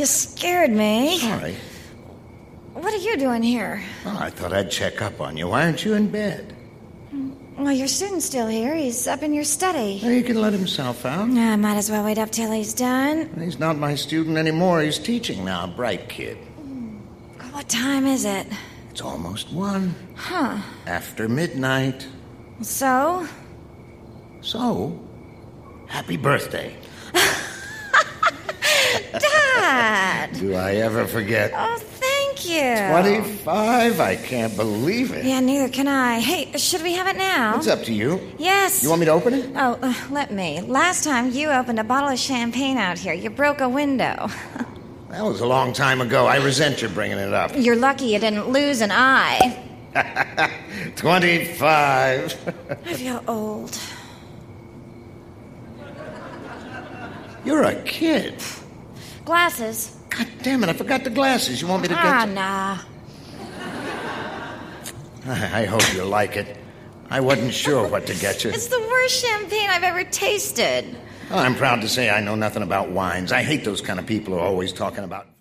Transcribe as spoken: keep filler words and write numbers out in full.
You scared me. Sorry. What are you doing here? Well, I thought I'd check up on you. Why aren't you in bed? Well, your student's still here. He's up in your study. Well, you can let himself out. I might as well wait up till he's done. He's not my student anymore. He's teaching now. Bright kid. What time is it? It's almost one. Huh. After midnight. So? So, happy birthday. Dad! Do I ever forget? Oh, thank you. twenty-five? I can't believe it. Yeah, neither can I. Hey, should we have it now? It's up to you. Yes. You want me to open it? Oh, uh, let me. Last time you opened a bottle of champagne out here, you broke a window. That was a long time ago. I resent your bringing it up. You're lucky you didn't lose an eye. twenty-five. I feel old. You're a kid. Glasses. God damn it, I forgot the glasses. You want me to get Ah, you? nah. I I hope you like it. I wasn't sure what to get you. It's the worst champagne I've ever tasted. Oh, I'm proud to say I know nothing about wines. I hate those kind of people who are always talking about...